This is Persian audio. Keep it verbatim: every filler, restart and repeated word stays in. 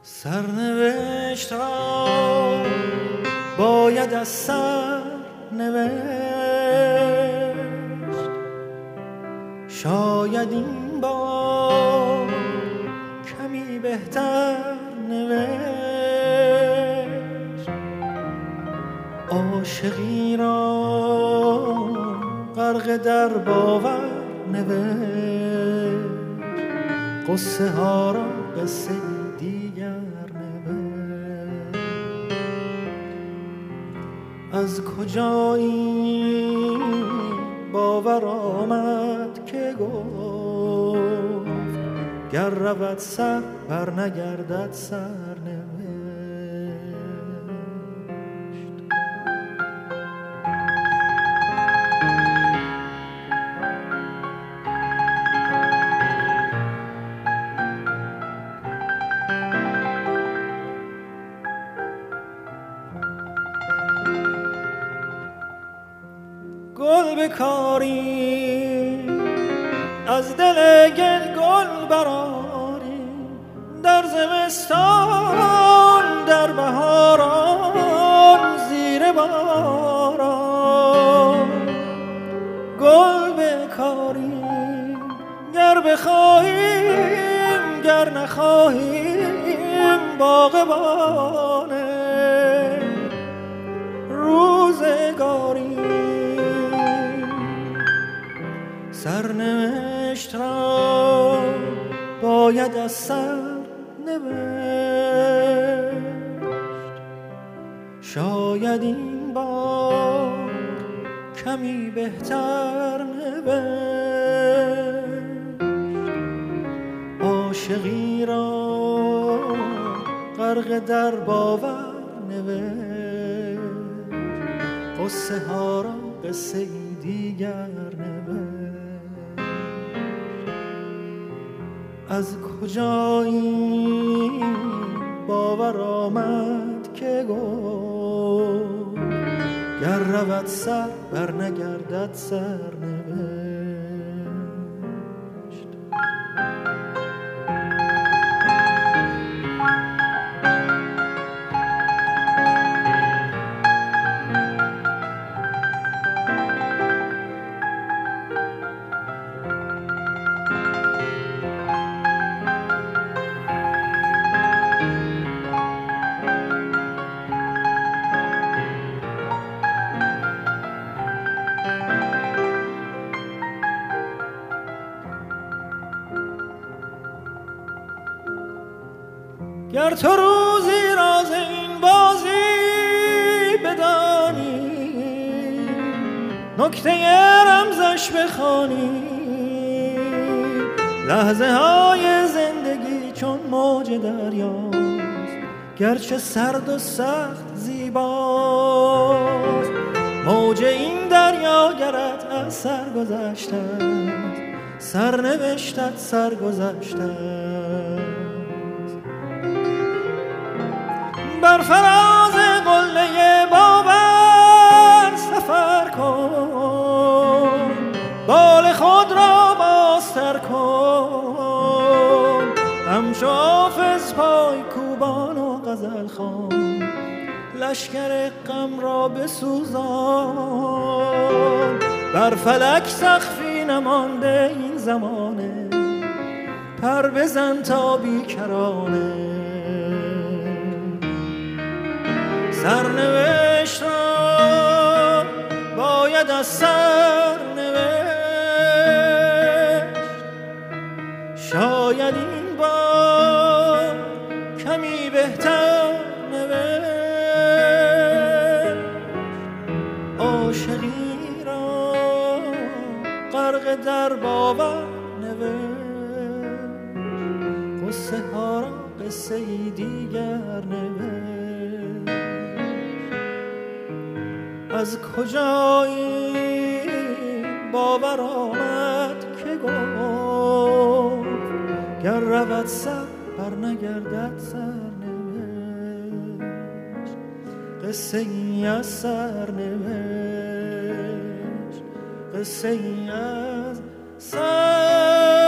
سرنوشت را باید از سر نوشت، شاید این بار کمی بهتر نوشت. عاشقی را غرق در باور نوشت، قصه ها را قصه دیگر نوشت. از کجا این باور آمد که گفت گر رود سر بر نگردد سر نوشت. گل بکاری از دل گل گل براری، در زمستان در بهاران زیر باران. گل بکاری گر بخواهیم گر نخواهیم باغبان روزگاری. سرنوشت را باید از سر نوشت، شاید این بار کمی بهتر نوشت. عاشقی را غرق در باور نوشت، قصه ها را قصه دیگر نوشت. از کجا این باور آمد که گفت گر رود سر بر نگردد سر نوشت. گر تو روزی راز این بازی بدانی، نکته رمزش بخوانی، لحظه های زندگی چون موج دریاست، گرچه سرد و سخت زیباست. موج این دریا گرت از سر گذشتت، سرنوشتت سر گذشتت. بر فراز قله باور سفر کن، بال خود را بازتر کن، همچو حافظ پای کوبان و غزل خوان، لشکر غم را بسوزان. بر فلک سقفی نمانده این زمانه، پر بزن تا بیکرانه. سرنوشت را باید از سر نوشت، شاید این بار کمی بهتر نوشت. عاشقی را غرق در باور نوشت، قصه ها را قصه دیگر نوشت. از کجا این باور آمد که گفت گر رود سر بر نگردد سر نوشت. قصه ای از سر نوشت، قصه ای از سر